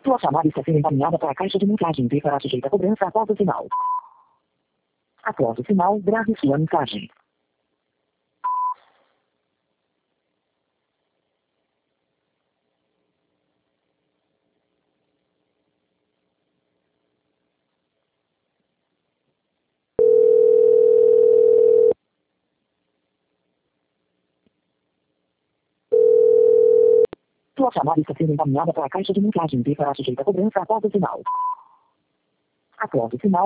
Sua chamada está sendo encaminhada para a caixa de mensagem e será sujeita a cobrança após o sinal. Após o sinal, grave sua mensagem. Sua chamada está sendo encaminhada para a caixa de mensagem e será sujeita a cobrança após o sinal. Após o sinal,